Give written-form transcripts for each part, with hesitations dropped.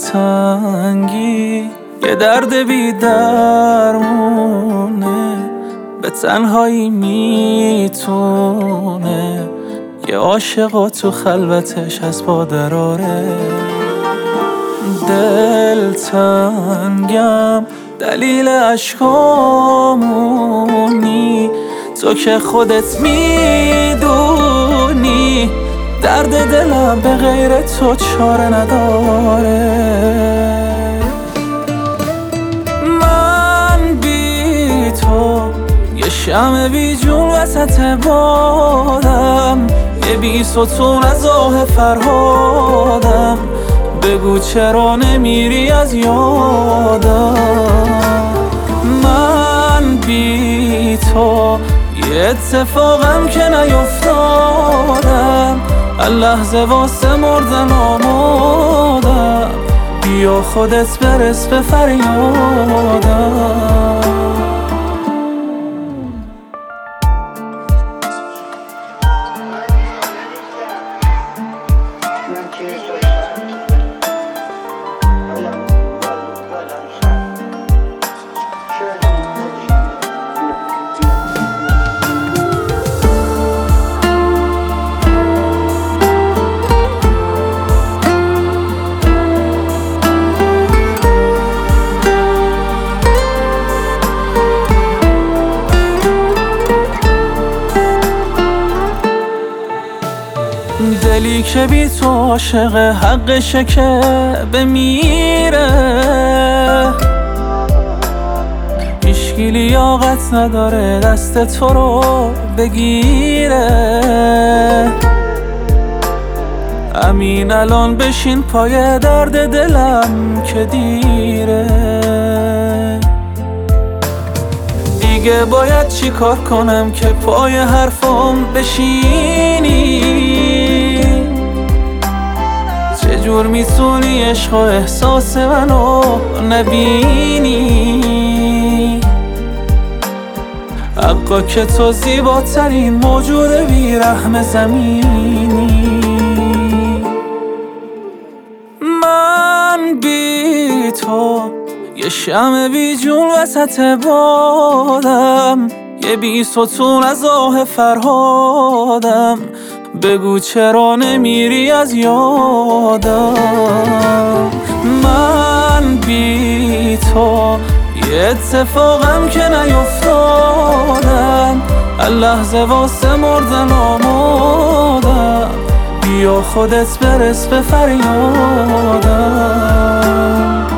دلتنگی یه درد بی درمونه، به تنهایی میتونه یه عاشقا تو خلوتش از پادراره. دلتنگم دلیل عشقامونی، تو که خودت میدونی درد دلم به غیر تو چاره نداره. من بی تو یه شمع بی جون وسط بادم، یه بی ستون از آه فرهادم، بگو چرا نمیری از یادم. من بی تو یه اتفاقم که نیفتادم، اللحظه واسه مردن آمادم، بیا خودت برس به فریادم. دلی که بی تو عاشق حقشه که بمیره، هیچکی لیاقت نداره دست تو رو بگیره. همین الان بشین پای درد دلم که دیره. دیگه باید چی کار کنم که پای حرفم بشینی؟ چجور میتونی عشق و احساس منو نبینی؟ حقا که تو زیباترین موجود بیرحم زمینی. من بی تو یه شمع بی جون وسط بادم، یه بی ستون از آه فرهادم، بگو چرا نمیری از یادم. من بی تو یه اتفاقم که نیفتادم، اللحظه واسه مردن آمادم، بیا خودت برس به فریادم.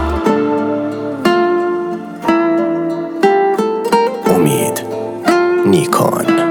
امید نیکان.